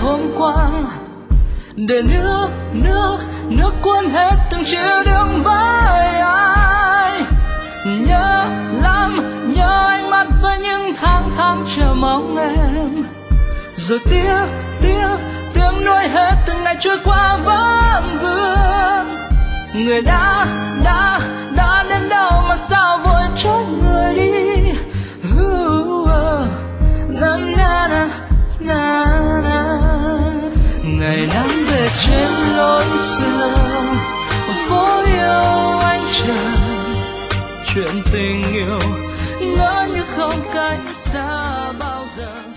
hôm qua, để nước cuốn hết từng chia đường với ai. Nhớ lắm, nhớ ánh mắt với những tháng chờ mong em, rồi tiếng nuối hết từng ngày trôi qua vẫn vương. Người đã đến đâu mà sao vội trốn người đi. Na na na na na. Ngày nắng về trên lối xưa, phố yêu anh chờ, chuyện tình yêu ngỡ như không cách xa bao giờ.